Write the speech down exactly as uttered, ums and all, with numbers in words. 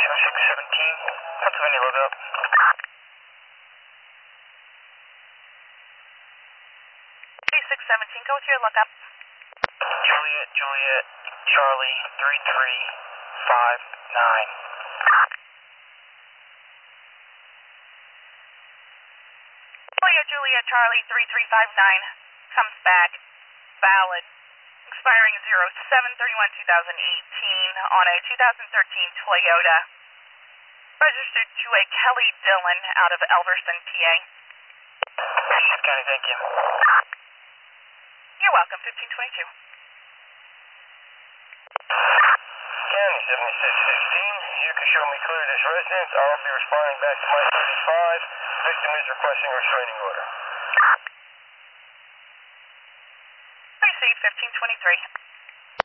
six seventeen, Pennsylvania loadout. six seventeen, go with your lookup. Juliet, Juliet, Charlie, three three five nine. Juliet, Juliet, Charlie, three three five nine, comes back, valid, expiring zero seven thirty-one two thousand eighteen on a two thousand thirteen Toyota, registered to a Kelly Dillon out of Elverson, P A. Chief County, thank you. You're welcome, fifteen twenty-two. County, seventy-six fifteen, you can show me clear this residence. I'll be responding back to my thirty-five. Victim is requesting a restraining order. Received, fifteen twenty-three.